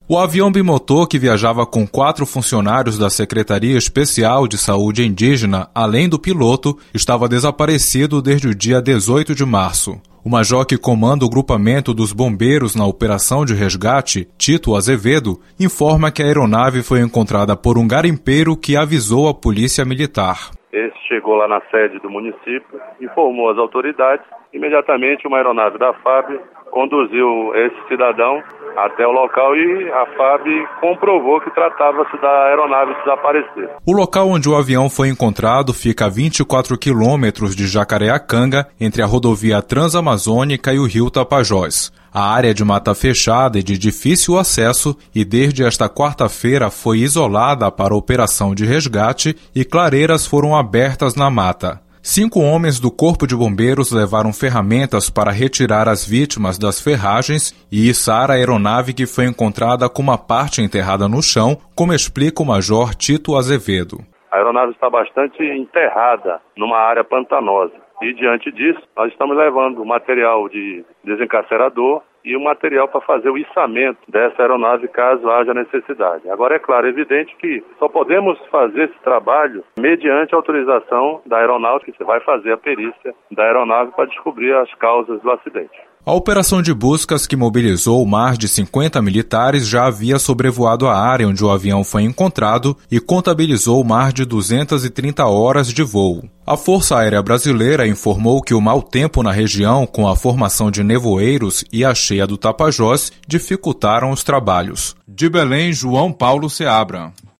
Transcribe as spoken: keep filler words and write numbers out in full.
O avião bimotor, que viajava com quatro funcionários da Secretaria Especial de Saúde Indígena, além do piloto, estava desaparecido desde o dia dezoito de março. O major que comanda o grupamento dos bombeiros na operação de resgate, Tito Azevedo, informa que a aeronave foi encontrada por um garimpeiro que avisou a polícia militar. Esse chegou lá na sede do município, informou as autoridades. Imediatamente uma aeronave da F A B conduziu esse cidadão até o local e a F A B comprovou que tratava-se da aeronave desaparecida. O local onde o avião foi encontrado fica a vinte e quatro quilômetros de Jacareacanga, entre a rodovia Transamazônica e o rio Tapajós. A área de mata fechada e de difícil acesso e desde esta quarta-feira foi isolada para a operação de resgate e clareiras foram abertas na mata. Cinco homens do Corpo de Bombeiros levaram ferramentas para retirar as vítimas das ferragens e içar a aeronave que foi encontrada com uma parte enterrada no chão, como explica o Major Tito Azevedo. A aeronave está bastante enterrada numa área pantanosa e, diante disso, nós estamos levando material de desencarcerador e o material para fazer o içamento dessa aeronave caso haja necessidade. Agora, é claro, é evidente que só podemos fazer esse trabalho mediante a autorização da aeronáutica, que vai fazer a perícia da aeronave para descobrir as causas do acidente. A operação de buscas, que mobilizou mais de cinquenta militares, já havia sobrevoado a área onde o avião foi encontrado e contabilizou mais de duzentas e trinta horas de voo. A Força Aérea Brasileira informou que o mau tempo na região, com a formação de nevoeiros e a cheia do Tapajós, dificultaram os trabalhos. De Belém, João Paulo Seabra.